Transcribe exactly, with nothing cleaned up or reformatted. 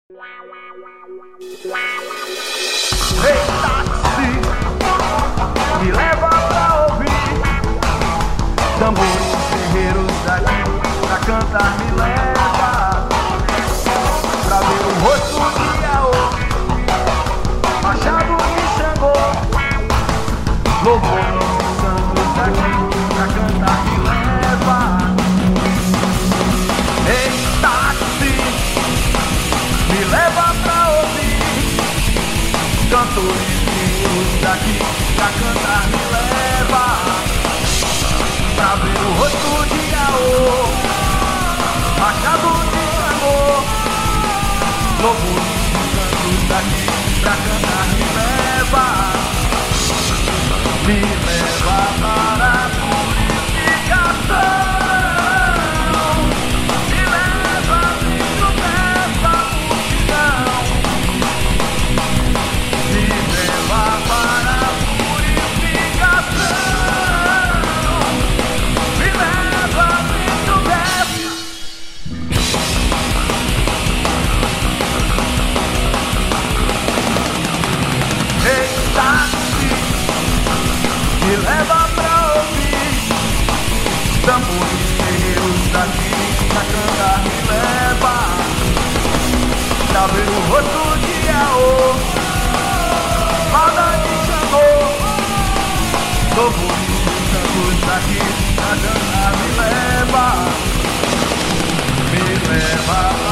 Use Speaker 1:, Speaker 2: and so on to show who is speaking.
Speaker 1: Ei, táxi, me leva pra ouvir tambores guerreiros daqui, pra cantar me leva, pra ver o rosto de Iaô, Machado e Xangô, louvor insano daqui, pra cantar me leva. Ei, táxi, me leva pra ouvir cantores vivos daqui, pra cantar me leva, pra ver o rosto de Iaô, Machado de Xangô, louvor insano daqui, pra cantar me leva, me leva para a purificação. Me leva pra ouvir tambores guerreiros daqui, pra cantar me leva, pra ver o rosto de Iaô, Roda de Xangô, louvores santos daqui, pra cantar me leva, me leva.